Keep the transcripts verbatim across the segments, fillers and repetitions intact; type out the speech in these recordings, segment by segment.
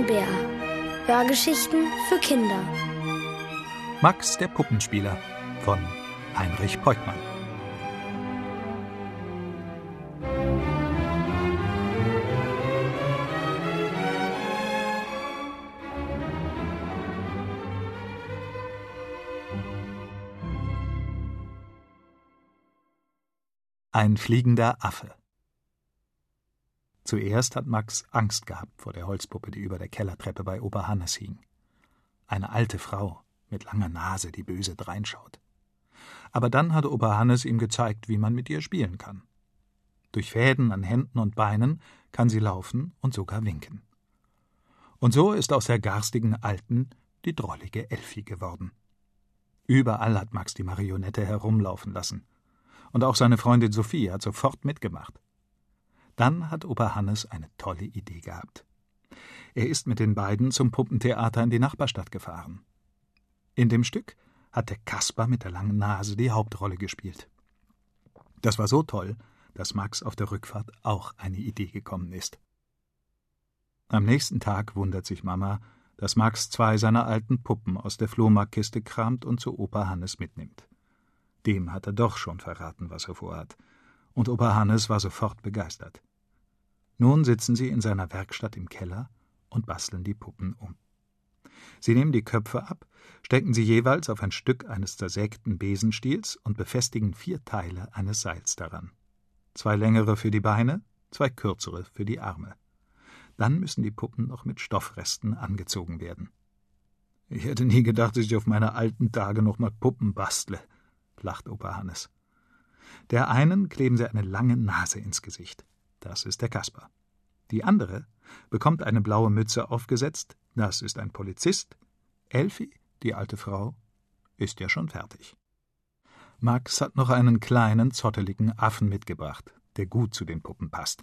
ein Bär. Hörgeschichten für Kinder. Max der Puppenspieler von Heinrich Peukmann. Ein fliegender Affe. Zuerst hat Max Angst gehabt vor der Holzpuppe, die über der Kellertreppe bei Opa Hannes hing. Eine alte Frau mit langer Nase, die böse dreinschaut. Aber dann hat Opa Hannes ihm gezeigt, wie man mit ihr spielen kann. Durch Fäden an Händen und Beinen kann sie laufen und sogar winken. Und so ist aus der garstigen Alten die drollige Elfi geworden. Überall hat Max die Marionette herumlaufen lassen. Und auch seine Freundin Sophie hat sofort mitgemacht. Dann hat Opa Hannes eine tolle Idee gehabt. Er ist mit den beiden zum Puppentheater in die Nachbarstadt gefahren. In dem Stück hat der Kasper mit der langen Nase die Hauptrolle gespielt. Das war so toll, dass Max auf der Rückfahrt auch eine Idee gekommen ist. Am nächsten Tag wundert sich Mama, dass Max zwei seiner alten Puppen aus der Flohmarktkiste kramt und zu Opa Hannes mitnimmt. Dem hat er doch schon verraten, was er vorhat. Und Opa Hannes war sofort begeistert. Nun sitzen sie in seiner Werkstatt im Keller und basteln die Puppen um. Sie nehmen die Köpfe ab, stecken sie jeweils auf ein Stück eines zersägten Besenstiels und befestigen vier Teile eines Seils daran. Zwei längere für die Beine, zwei kürzere für die Arme. Dann müssen die Puppen noch mit Stoffresten angezogen werden. »Ich hätte nie gedacht, dass ich auf meine alten Tage noch mal Puppen bastle«, lacht Opa Hannes. Der einen kleben sie eine lange Nase ins Gesicht. Das ist der Kasper. Die andere bekommt eine blaue Mütze aufgesetzt. Das ist ein Polizist. Elfi, die alte Frau, ist ja schon fertig. Max hat noch einen kleinen, zotteligen Affen mitgebracht, der gut zu den Puppen passt.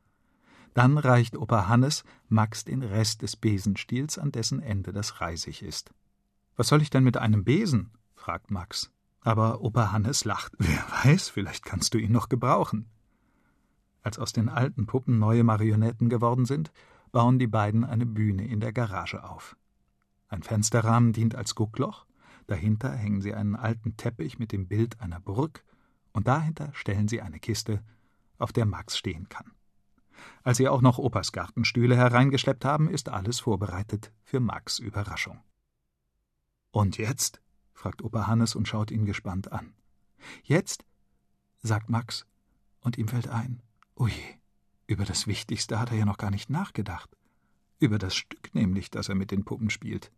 Dann reicht Opa Hannes Max den Rest des Besenstiels, an dessen Ende das Reisig ist. »Was soll ich denn mit einem Besen?« fragt Max. Aber Opa Hannes lacht. »Wer weiß, vielleicht kannst du ihn noch gebrauchen.« Als aus den alten Puppen neue Marionetten geworden sind, bauen die beiden eine Bühne in der Garage auf. Ein Fensterrahmen dient als Guckloch, dahinter hängen sie einen alten Teppich mit dem Bild einer Burg und dahinter stellen sie eine Kiste, auf der Max stehen kann. Als sie auch noch Opas Gartenstühle hereingeschleppt haben, ist alles vorbereitet für Max' Überraschung. »Und jetzt?« fragt Opa Hannes und schaut ihn gespannt an. »Jetzt?«, sagt Max, und ihm fällt ein, oh je, über das Wichtigste hat er ja noch gar nicht nachgedacht. Über das Stück nämlich, das er mit den Puppen spielt.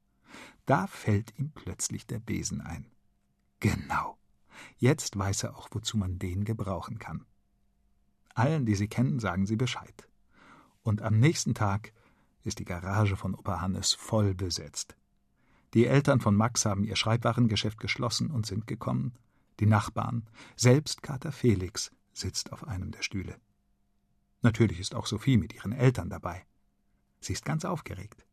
Da fällt ihm plötzlich der Besen ein. Genau, jetzt weiß er auch, wozu man den gebrauchen kann. Allen, die sie kennen, sagen sie Bescheid. Und am nächsten Tag ist die Garage von Opa Hannes voll besetzt. Die Eltern von Max haben ihr Schreibwarengeschäft geschlossen und sind gekommen. Die Nachbarn, selbst Kater Felix, sitzt auf einem der Stühle. Natürlich ist auch Sophie mit ihren Eltern dabei. Sie ist ganz aufgeregt.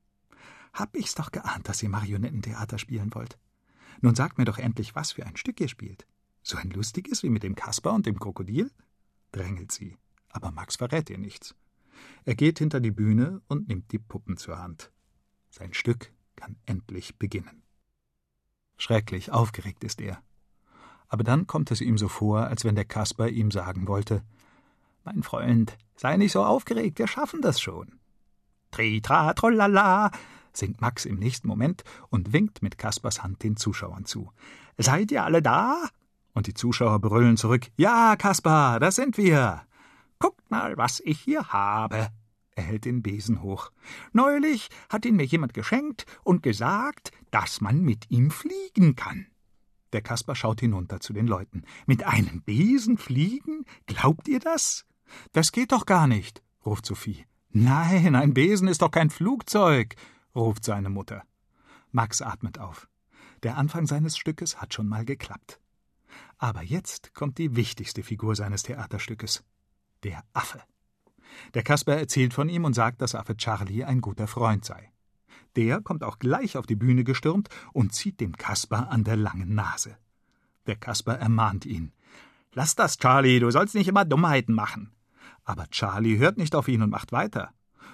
»Hab ich's doch geahnt, dass ihr Marionettentheater spielen wollt. Nun sagt mir doch endlich, was für ein Stück ihr spielt. So ein lustiges wie mit dem Kasper und dem Krokodil?« drängelt sie, aber Max verrät ihr nichts. Er geht hinter die Bühne und nimmt die Puppen zur Hand. Sein Stück kann endlich beginnen. Schrecklich aufgeregt ist er. Aber dann kommt es ihm so vor, als wenn der Kasper ihm sagen wollte, »Mein Freund, sei nicht so aufgeregt, wir schaffen das schon.« »Tri-tra, trollala«, singt Max im nächsten Moment und winkt mit Kaspers Hand den Zuschauern zu. »Seid ihr alle da?« Und die Zuschauer brüllen zurück, »Ja, Kasper, das sind wir. Guckt mal, was ich hier habe.« Er hält den Besen hoch. »Neulich hat ihn mir jemand geschenkt und gesagt, dass man mit ihm fliegen kann.« Der Kasper schaut hinunter zu den Leuten. »Mit einem Besen fliegen? Glaubt ihr das?« »Das geht doch gar nicht«, ruft Sophie. »Nein, ein Besen ist doch kein Flugzeug«, ruft seine Mutter. Max atmet auf. Der Anfang seines Stückes hat schon mal geklappt. Aber jetzt kommt die wichtigste Figur seines Theaterstückes. Der Affe. Der Kasper erzählt von ihm und sagt, dass Affe Charlie ein guter Freund sei. Der kommt auch gleich auf die Bühne gestürmt und zieht dem Kasper an der langen Nase. Der Kasper ermahnt ihn. »Lass das, Charlie, du sollst nicht immer Dummheiten machen.« Aber Charlie hört nicht auf ihn und macht weiter.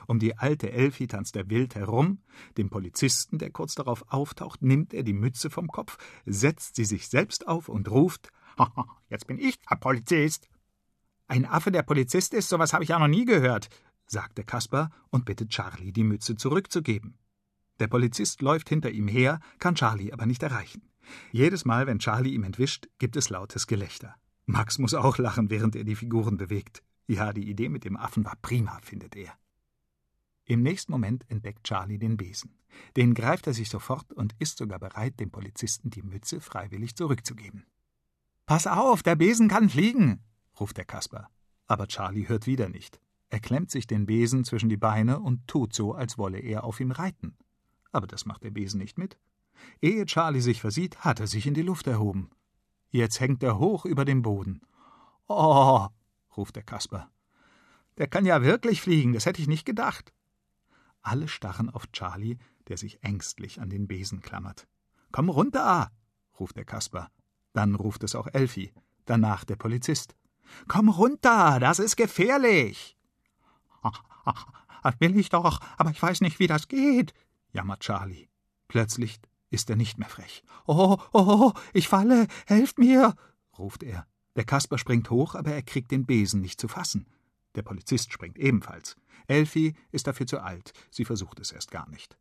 Um die alte Elfi tanzt er wild herum. Dem Polizisten, der kurz darauf auftaucht, nimmt er die Mütze vom Kopf, setzt sie sich selbst auf und ruft: »Haha, jetzt bin ich der Polizist.« »Ein Affe, der Polizist ist, sowas habe ich ja noch nie gehört«, sagte Kasper und bittet Charlie, die Mütze zurückzugeben. Der Polizist läuft hinter ihm her, kann Charlie aber nicht erreichen. Jedes Mal, wenn Charlie ihm entwischt, gibt es lautes Gelächter. Max muss auch lachen, während er die Figuren bewegt. Ja, die Idee mit dem Affen war prima, findet er. Im nächsten Moment entdeckt Charlie den Besen. Den greift er sich sofort und ist sogar bereit, dem Polizisten die Mütze freiwillig zurückzugeben. »Pass auf, der Besen kann fliegen«, ruft der Kasper. Aber Charlie hört wieder nicht. Er klemmt sich den Besen zwischen die Beine und tut so, als wolle er auf ihm reiten. Aber das macht der Besen nicht mit. Ehe Charlie sich versieht, hat er sich in die Luft erhoben. Jetzt hängt er hoch über dem Boden. »Oh«, ruft der Kasper. »Der kann ja wirklich fliegen, das hätte ich nicht gedacht.« Alle starren auf Charlie, der sich ängstlich an den Besen klammert. »Komm runter«, ruft der Kasper. Dann ruft es auch Elfi, danach der Polizist. »Komm runter, das ist gefährlich!« »Das will ich doch, aber ich weiß nicht, wie das geht«, jammert Charlie. Plötzlich ist er nicht mehr frech. »Oh, oh, ich falle, helft mir«, ruft er. Der Kasper springt hoch, aber er kriegt den Besen nicht zu fassen. Der Polizist springt ebenfalls. Elfi ist dafür zu alt, sie versucht es erst gar nicht.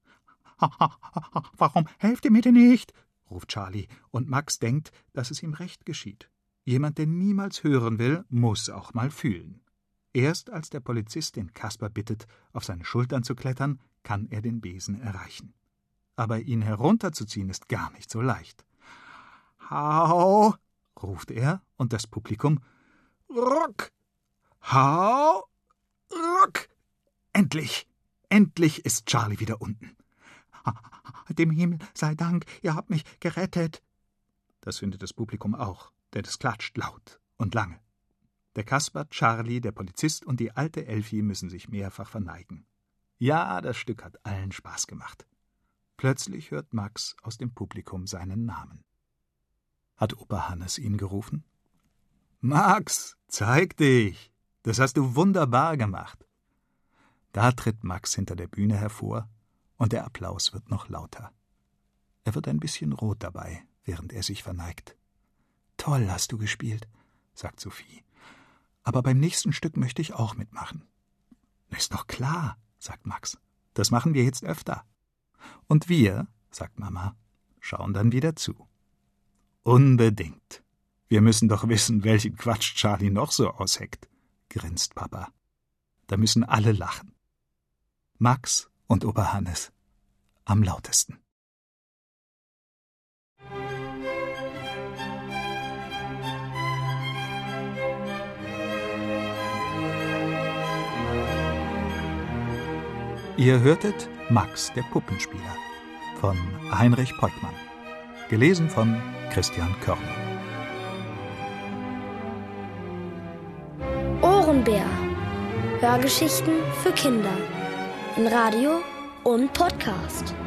»Warum helft ihr mir denn nicht?«, ruft Charlie, und Max denkt, dass es ihm recht geschieht. Jemand, der niemals hören will, muss auch mal fühlen. Erst als der Polizist den Kasper bittet, auf seine Schultern zu klettern, kann er den Besen erreichen. Aber ihn herunterzuziehen ist gar nicht so leicht. »Hau«, ruft er, und das Publikum »Ruck! Hau! Ruck!« Endlich, endlich ist Charlie wieder unten. »Dem Himmel sei Dank, ihr habt mich gerettet.« Das findet das Publikum auch, denn es klatscht laut und lange. Der Kasper, Charlie, der Polizist und die alte Elfi müssen sich mehrfach verneigen. Ja, das Stück hat allen Spaß gemacht. Plötzlich hört Max aus dem Publikum seinen Namen. Hat Opa Hannes ihn gerufen? »Max, zeig dich! Das hast du wunderbar gemacht!« Da tritt Max hinter der Bühne hervor, und der Applaus wird noch lauter. Er wird ein bisschen rot dabei, während er sich verneigt. »Toll hast du gespielt«, sagt Sophie. »Aber beim nächsten Stück möchte ich auch mitmachen.« »Ist doch klar«, sagt Max. »Das machen wir jetzt öfter.« »Und wir«, sagt Mama, »schauen dann wieder zu.« »Unbedingt. Wir müssen doch wissen, welchen Quatsch Charlie noch so ausheckt«, grinst Papa. Da müssen alle lachen. Max und Opa Hannes am lautesten. Ihr hörtet Max, der Puppenspieler von Heinrich Peukmann, gelesen von Christian Körner. Ohrenbär. Hörgeschichten für Kinder in Radio und Podcast.